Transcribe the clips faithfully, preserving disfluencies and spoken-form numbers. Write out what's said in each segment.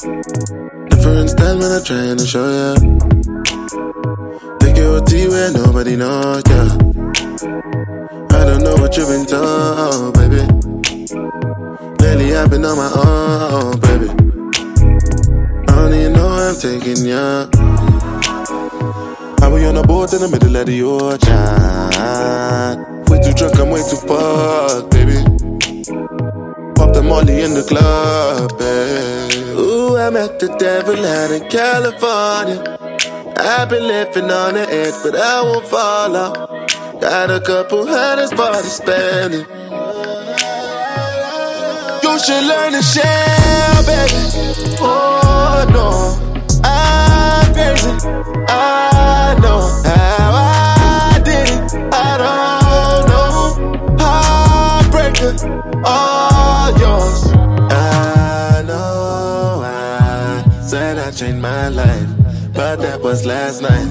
Different style when I'm trying to show ya. Take your tea where nobody knows ya. I don't know what you've been told, baby. Lately I've been on my own, baby. Only you know I'm taking ya. I was on a boat in the middle of the ocean. Way too drunk, I'm way too fucked, baby. Pop the molly in the club, baby. Ooh, I met the devil out in California. I've been living on the edge, but I won't fall off. Got a couple hundred party spending. You should learn to share, baby. Oh no, I'm crazy. I know how I did it. I don't know. Heartbreaker, all yours. I know I said I changed my life, but that was last night.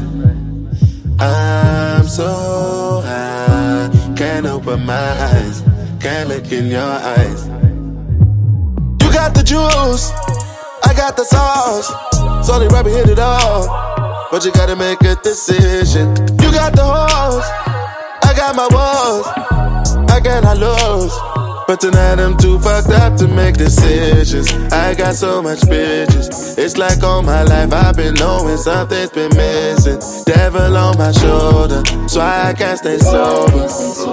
I'm so high, can't open my eyes, can't look in your eyes. You got the juice, I got the sauce. Sorry, Robbie hit it off, but you gotta make a decision. You got the horse, I got my walls, I cannot lose. But tonight I'm too fucked up to make decisions. I got so much bitches. It's like all my life I've been knowing something's been missing. Devil on my shoulder, so I can't stay sober.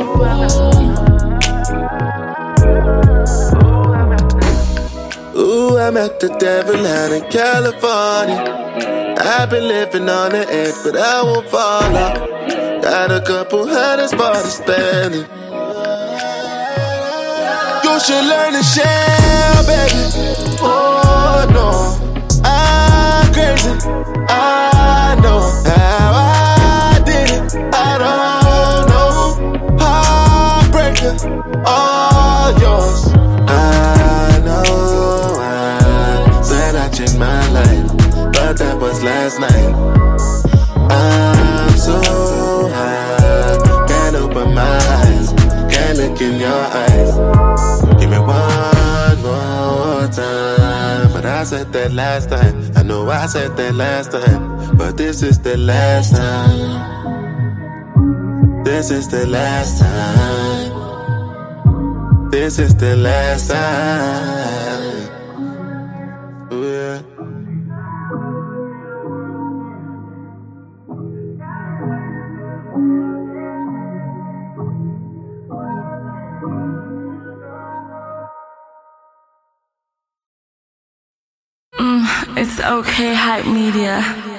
Ooh, I met the devil out in California. I've been living on the edge, but I won't fall off. Got a couple hundred parties spending. You should learn to share, baby. Oh no, I'm crazy. I know how I did it. I don't know. Heartbreaker, all yours. I know I said I changed my life, but that was last night. I'm so high, can't open my eyes, can't look in your eyes. Give me one more time. But I said that last time. I know I said that last time, but this is the last time. This is the last time. This is the last time. Ooh, yeah. Mm, it's okay, Hype Media.